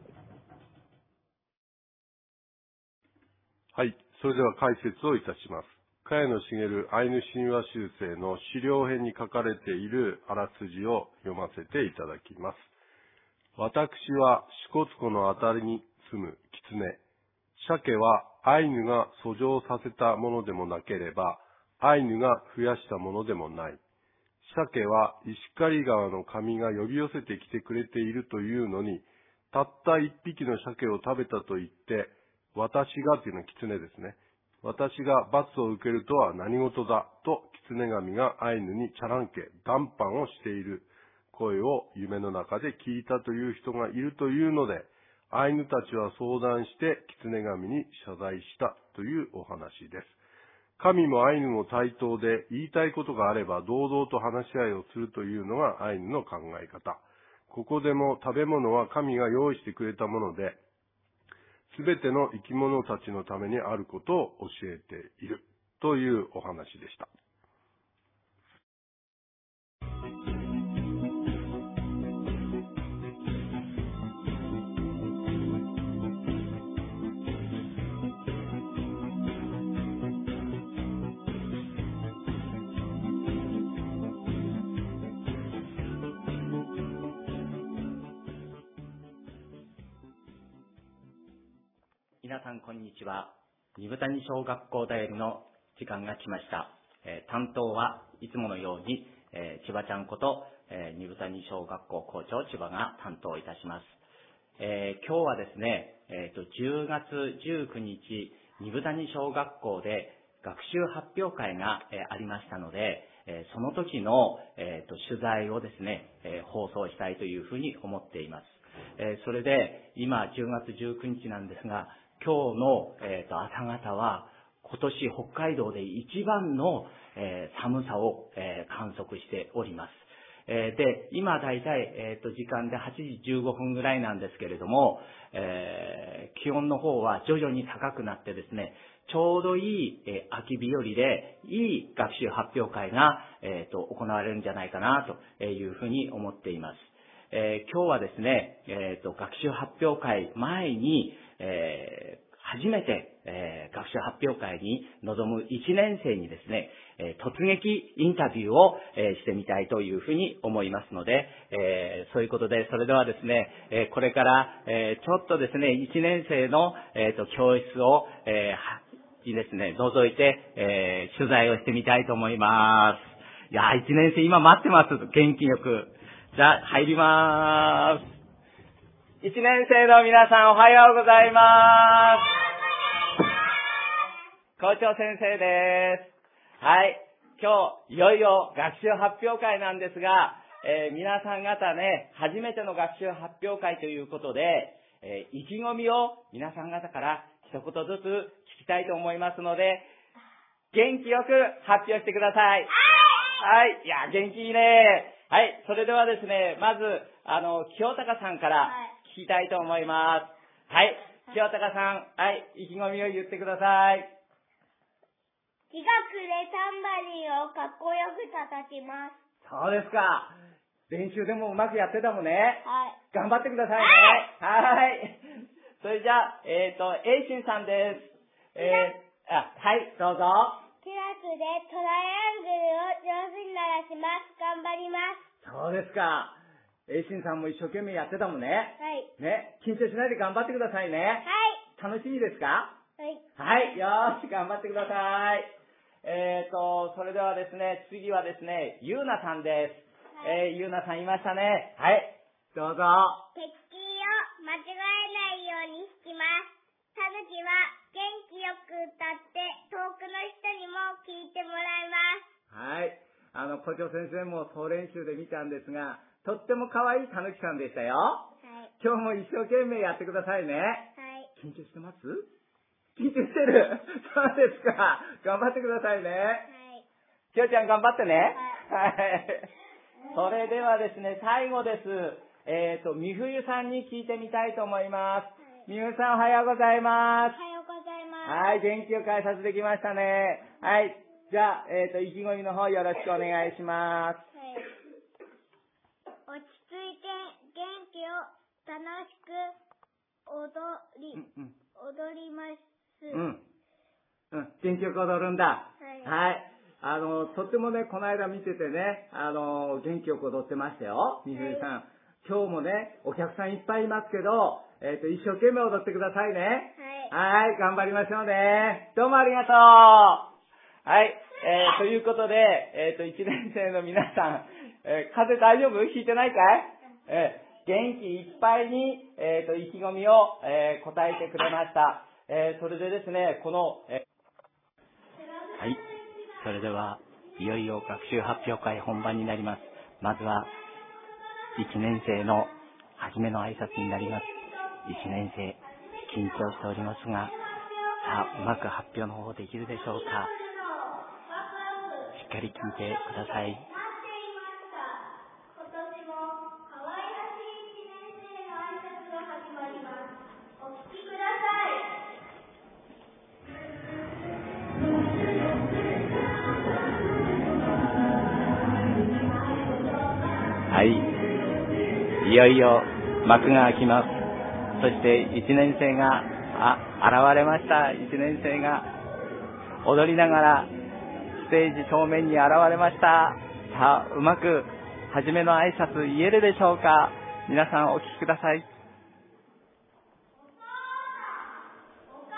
はい、それでは解説をいたします。茅野茂アイヌ神話修正の資料編に書かれているあらすじを読ませていただきます。私は支笏湖のあたりに住む狐。鮭はアイヌが遡上させたものでもなければ、アイヌが増やしたものでもない。鮭は石狩川の神が呼び寄せてきてくれているというのに、たった一匹の鮭を食べたと言って、私がというのは狐ですね。私が罰を受けるとは何事だと狐神がアイヌにチャランケ、談判をしている声を夢の中で聞いたという人がいるというので、アイヌたちは相談して狐神に謝罪したというお話です。神もアイヌも対等で言いたいことがあれば堂々と話し合いをするというのがアイヌの考え方。ここでも食べ物は神が用意してくれたもので、すべての生き物たちのためにあることを教えているというお話でした。 皆さんこんにちは。二部谷小学校だよりの時間が来ました。えー、担当はいつものように、えー、千葉ちゃんこと、えー、二部谷小学校校長千葉が担当いたします。えー、今日はですね、えーと、じゅうがつじゅうくにち、二部谷小学校で学習発表会が、えー、ありましたので、えー、その時の、えーと、取材をですね、えー、放送したいというふうに思っています。えー、それで、今じゅうがつじゅうくにちなんですが、今日の、えーと、朝方は、今年北海道で一番の、えー、寒さを、えー、観測しております。えー、で、今だいたい、えーと、時間ではちじじゅうごふんぐらいなんですけれども、えー、気温の方は徐々に高くなってですね、ちょうどいい、えー、秋日和で、いい学習発表会が、えーと、行われるんじゃないかなというふうに思っています。えー、今日はですね、えーと、学習発表会前に、えー初めて、えー、学習発表会に臨むいちねん生にですね、えー、突撃インタビューを、えー、してみたいというふうに思いますので、えー、そういうことで、それではですね、えー、これから、えー、ちょっとですね、いちねん生の、えー、と教室を、えー、にですね、覗いて、えー、取材をしてみたいと思います。いやー、いちねん生今待ってます。元気よく。じゃあ、入りまーす。いちねん生の皆さんおはようございます。校長先生です。はい。今日、いよいよ学習発表会なんですが、えー、皆さん方ね、初めての学習発表会ということで、えー、意気込みを皆さん方から一言ずつ聞きたいと思いますので、元気よく発表してください。はい。いや、元気いいね。はい。それではですね、まず、あの、清高さんから聞きたいと思います。はい。清高さん、はい。意気込みを言ってください。 近くでタンバリンをかっこよく叩きます。 そうですか。練習でもうまくやってたもんね。 はい。 頑張ってくださいね。はい。それじゃあ、えっと、エイシンさんです。えー、あ、はい、どうぞ。 クラスでトライアングルを上手に鳴らします。頑張ります。 そうですか。エイシンさんも一生懸命やってたもんね。 はい。 ね、緊張しないで頑張ってくださいね。 はい。 楽しいですか？ はい。 はい、よーし、頑張ってください。えーと、それではですね、次はですね、ゆうなさんです。はい、えー、ゆうなさんいましたね。はい、どうぞ。 鉄球を間違えないように弾きます。たぬきは元気よく歌って遠くの人にも聞いてもらいます。 はい、あの、校長先生も総練習で見たんですが、とっても可愛いたぬきさんでしたよ。 はい。 今日も一生懸命やってくださいね。 はい。 緊張してます？緊張してる。そうですか。頑張ってくださいね。はい。きよちゃん頑張ってね。はい。それではですね、最後です。えっと、みふゆさんに聞いてみたいと思います。みふゆさんおはようございます。 おはようございます。 はい、元気よく挨拶できましたね。はい。じゃあ、えっと、意気込みの方よろしくお願いします。 はい。落ち着いて元気を楽しく踊り、うんうん、踊ります。 うん。うん。元気よく踊るんだ。はい。はい。あの、とってもね、この間見ててね、あの、元気よく踊ってましたよ。みふゆさん。はい、今日もね、お客さんいっぱいいますけど、えっと、一生懸命踊ってくださいね。はい。はい。頑張りましょうね。どうもありがとう。はい。えー、ということで、えっと、いちねん生の皆さん、えー、風邪大丈夫？ひいてないかい？えー、元気いっぱいに、えっと、意気込みを、えー、答えてくれました。えー、それでですね、この、えー、はい、それでは、いよいよ学習発表会本番になります。まずは、いちねん生の初めの挨拶になります。いちねん生、緊張しておりますが、さあ、うまく発表の方できるでしょうか。しっかり聞いてください。はい。いよいよ幕が開きます。そしていちねん生が、あ、現れました。いちねん生が踊りながらステージ正面に現れました。さあ、うまく初めの挨拶言えるでしょうか。皆さんお聞きください。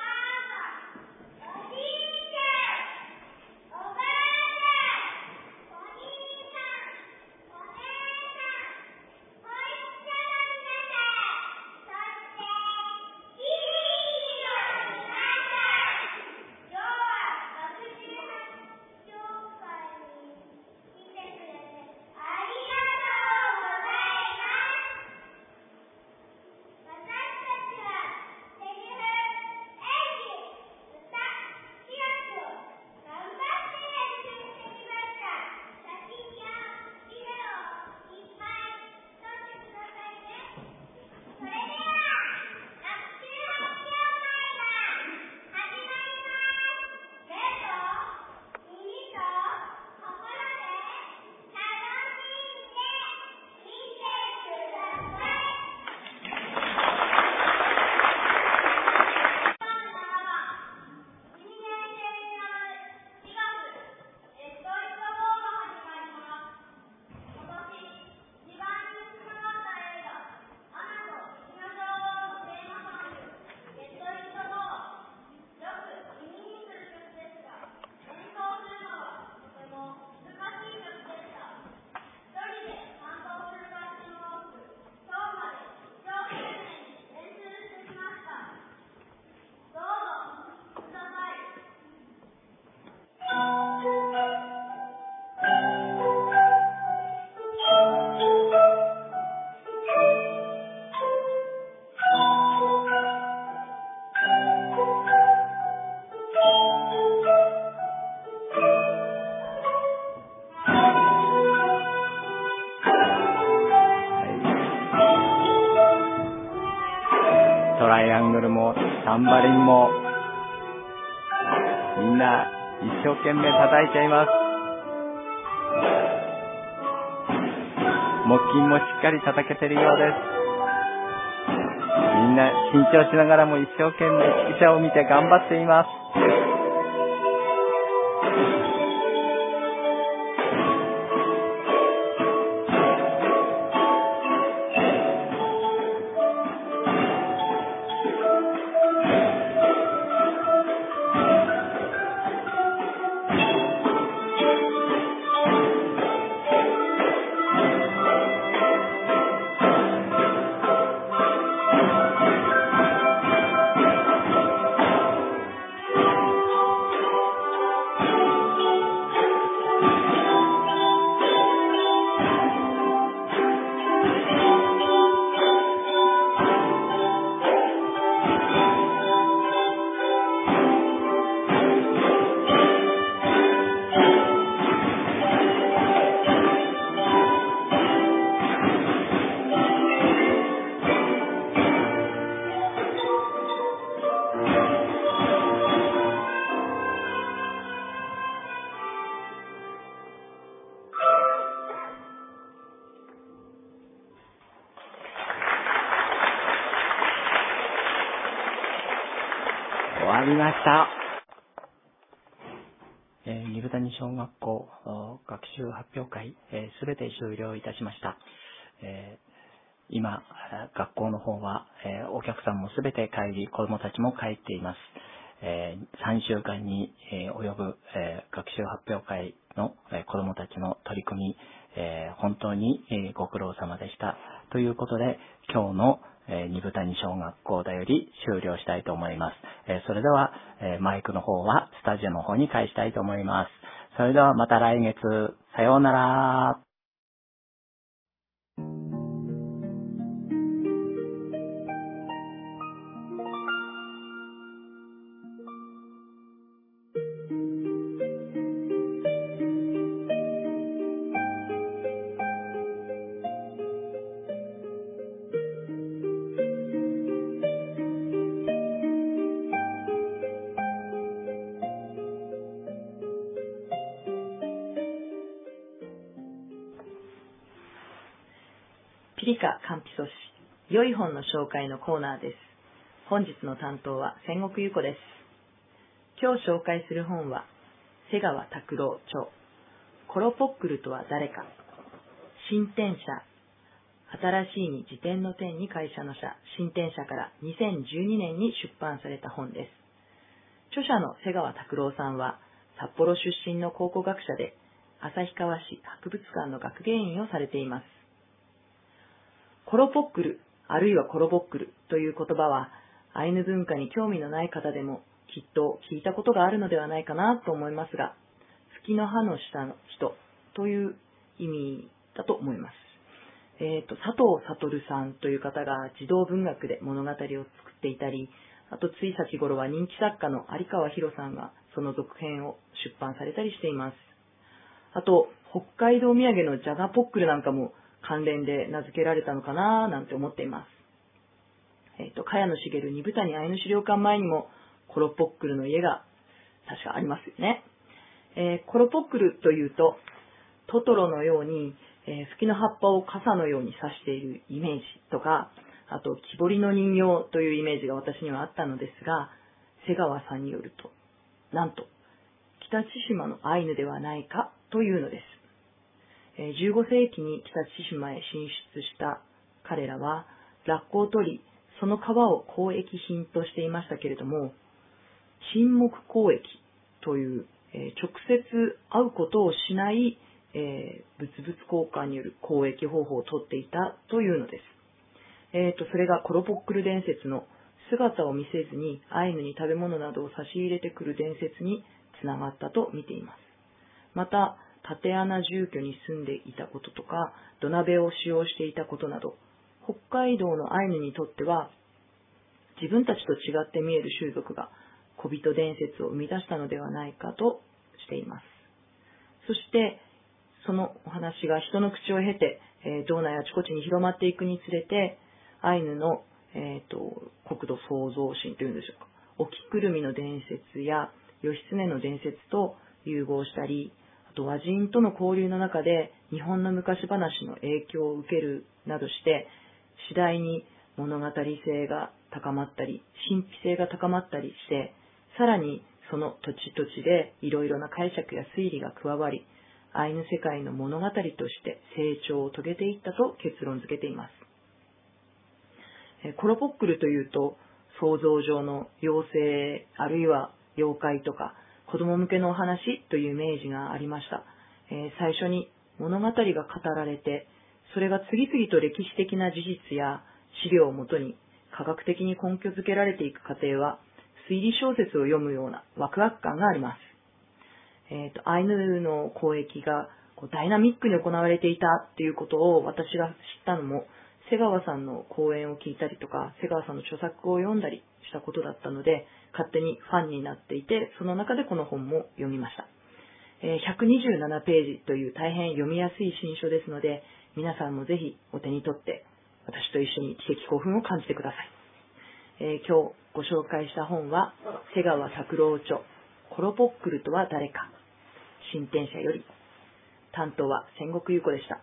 ヤングルもタンバリンもみんな一生懸命叩いています。木琴もしっかり叩けてるようです。みんな緊張しながらも一生懸命指揮者を見て頑張っています。終わりました。えー、二部谷小学校学習発表会すべ、えー、て終了いたしました。えー、今学校の方は、えー、お客さんもすべて帰り、子どもたちも帰っています。えー、さんしゅうかんに、えー、及ぶ、えー、学習発表会の、えー、子どもたちの取り組み、えー、本当に、えー、ご苦労様でしたということで、今日のえー、二部谷小学校だより終了したいと思います。えー、それでは、えー、マイクの方はスタジオの方に返したいと思います。それではまた来月、さようなら。 ピリカカンピソシ、良い本の紹介のコーナーです。本日の担当は千石由子です。今日紹介する本は、瀬川拓郎著、コロポックルとは誰か、新天社、新しいに辞典の典に会社の社、新天社からにせんじゅうにねんに出版された本です。著者の瀬川拓郎さんは、札幌出身の考古学者で、旭川市博物館の学芸員をされています。コロポックル、あるいはコロボックルという言葉は、アイヌ文化に興味のない方でもきっと聞いたことがあるのではないかなと思いますが、月の葉の下の人という意味だと思います。えっと、佐藤悟さんという方が児童文学で物語を作っていたり、あとつい先頃は人気作家の有川博さんがその続編を出版されたりしています。あと、北海道土産のジャガポックルなんかも関連で名付けられたのかななんて思っています。えっと、茅野茂二部谷アイヌ資料館前にもコロポックルの家が確かありますよね。えー、コロポックルというと、トトロのように、えー、フキの葉っぱを傘のように刺しているイメージとか、あと木彫りの人形というイメージが私にはあったのですが、瀬川さんによると、なんと北千島のアイヌではないかというのです。じゅうごせいきに北千島へ進出した彼らはラッコを取り、その皮を交易品としていましたけれども、沈黙交易という、えー、直接会うことをしない、えー、物々交換による交易方法をとっていたというのです。えーと、それがコロポックル伝説の姿を見せずにアイヌに食べ物などを差し入れてくる伝説につながったと見ています。また、竪穴住居に住んでいたこととか、土鍋を使用していたことなど、北海道のアイヌにとっては、自分たちと違って見える種族が小人伝説を生み出したのではないかとしています。そして、そのお話が人の口を経て、えー、道内あちこちに広まっていくにつれて、アイヌの、 えっと、国土創造神というんでしょうか。おきくるみの伝説や義経の伝説と融合したり、あと和人との交流の中で日本の昔話の影響を受けるなどして、次第に物語性が高まったり、神秘性が高まったりして、さらにその土地土地でいろいろな解釈や推理が加わり、アイヌ世界の物語として成長を遂げていったと結論付けています。コロポックルというと、想像上の妖精あるいは妖怪とか子供向けのお話というイメージがありました。えー、最初に物語が語られて、それが次々と歴史的な事実や資料をもとに科学的に根拠づけられていく過程は、推理小説を読むようなワクワク感があります。えーと、アイヌの交易がこうダイナミックに行われていたということを私が知ったのも、瀬川さんの講演を聞いたりとか、瀬川さんの著作を読んだりしたことだったので、勝手にファンになっていて、その中でこの本も読みました。えー、ひゃくにじゅうななページという大変読みやすい新書ですので、皆さんもぜひお手に取って、私と一緒に知的興奮を感じてください。えー、今日ご紹介した本は、瀬川拓郎著、コロポックルとは誰か、新天社より。担当は千石優子でした。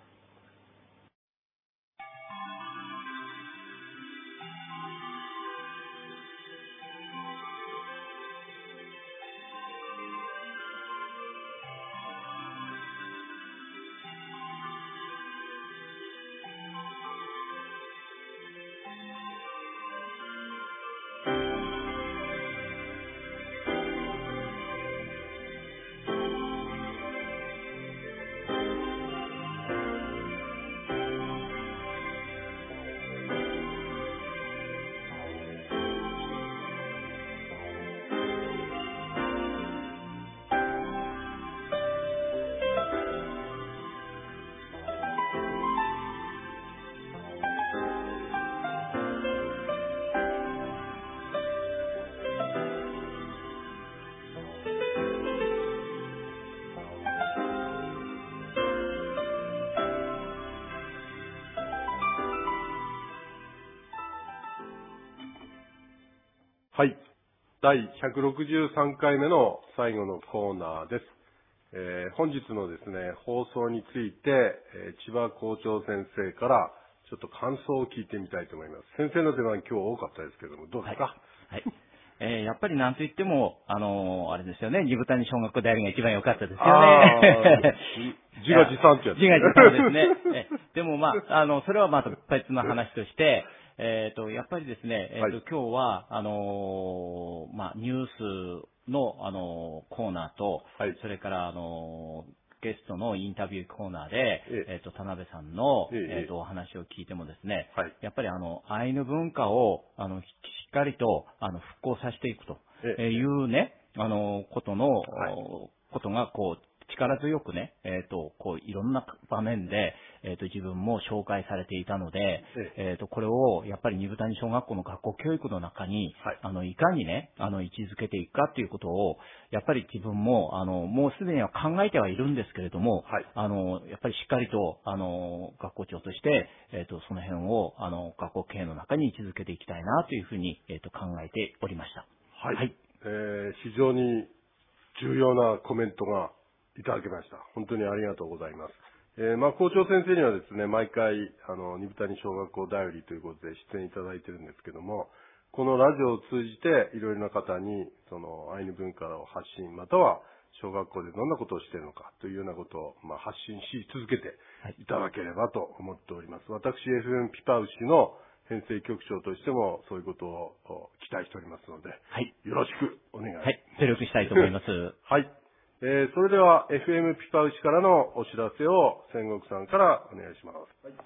はい。だいひゃくろくじゅうさんかいめの最後のコーナーです。えー、本日のですね、放送について、えー、千葉校長先生からちょっと感想を聞いてみたいと思います。先生の出番今日多かったですけども、どうですか？ はい。はい、えー、やっぱりなんと言っても、あのー、あれですよね、二部谷小学校でありが一番良かったですよね。 自画自賛ってやつ。 自画自賛ですね。えでもまあ、あの、それはまた別の話として、えっと、やっぱりですね、えっと、はい、今日は、あのー、まあ、ニュースの、あのー、コーナーと、はい、それから、あのー、ゲストのインタビューコーナーで、ええっと、田辺さんの、ええっと、お話を聞いてもですね、はい、やっぱりあの、アイヌ文化を、あの、しっかりと、あの、復興させていくというね、あの、ことの、はい、ことが、こう、力強くね、えっと、こう、いろんな場面で、えっと、自分も紹介されていたので、えっと、これを、やっぱり二部谷小学校の学校教育の中に、はい、あの、いかにね、あの、位置づけていくかっていうことを、やっぱり自分も、あの、もうすでには考えてはいるんですけれども、はい、あの、やっぱりしっかりと、あの、学校長として、えっと、その辺を、あの、学校経営の中に位置づけていきたいなというふうに、えっと、考えておりました。 はい。はい、えー、非常に重要なコメントが、いただきました。本当にありがとうございます。えー、まあ、校長先生にはですね、毎回、あの、二部谷小学校だよりということで出演いただいてるんですけども、このラジオを通じて、いろいろな方に、その、アイヌ文化を発信、または、小学校でどんなことをしているのかというようなことを、まあ、発信し続けていただければと思っております。私、エフエム ピパウシの編成局長としても、そういうことを期待しておりますので、はい、よろしくお願いします。はい、 努力したいと思います。 はい。えー、それでは エフエム ピパウシからのお知らせを千石さんからお願いします。はい、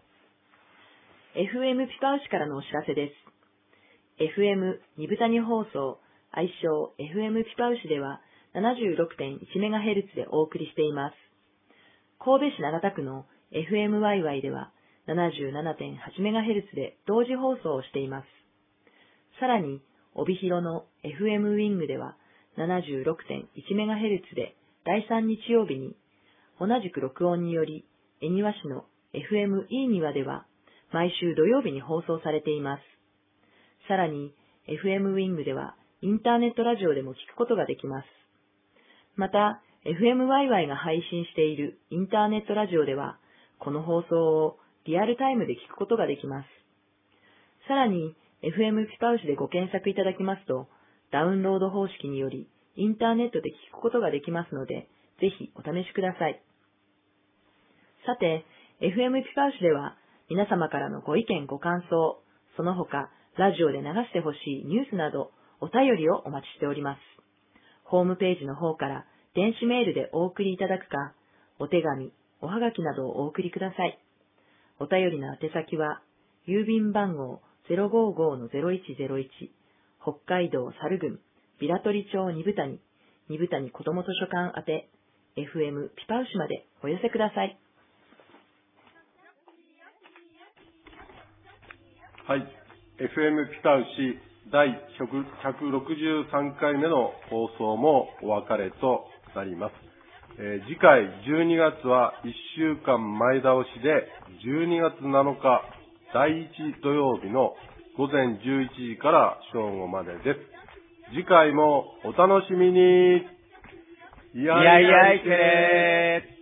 エフエム ピパウシからのお知らせです。エフエム 二部谷放送、愛称 エフエム ピパウシでは ななじゅうろくてんいちメガヘルツ でお送りしています。神戸市長田区の エフエムワイワイ では ななじゅうななてんはちメガヘルツ で同時放送をしています。さらに、帯広の エフエム ウィングでは ななじゅうろくてんいちメガヘルツ でだいさん日曜日に、同じく録音により、恵庭市の エフエム いいにわでは、毎週土曜日に放送されています。 さらに、エフエム ウィングではインターネットラジオでも聞くことができます。また、エフエムワイワイ が配信しているインターネットラジオでは、この放送をリアルタイムで聞くことができます。さらに、エフエム ピパウシでご検索いただきますと、ダウンロード方式によりインターネットで聞くことができますので、ぜひお試しください。さて、エフエム ピパウシでは皆様からのご意見ご感想、その他ラジオで流してほしいニュースなどお便りをお待ちしております。ホームページの方から電子メールでお送りいただくか、お手紙、おはがきなどをお送りください。お便りの宛先は、郵便番号 ゼロごーごーのゼロいちゼロいち、北海道猿郡平取町二部谷、二部谷子ども図書館宛て、エフエム ピパウシまでお寄せください。 はい。エフエム ピパウシだいひゃくろくじゅうさんかいめの放送もお別れとなります。えー、次回じゅうにがつはいっしゅうかんまえ倒しでじゅうにがつなのかだいいち土曜日のごぜんじゅういちじから正午までです。次回もお楽しみに。 いやいやいけれー。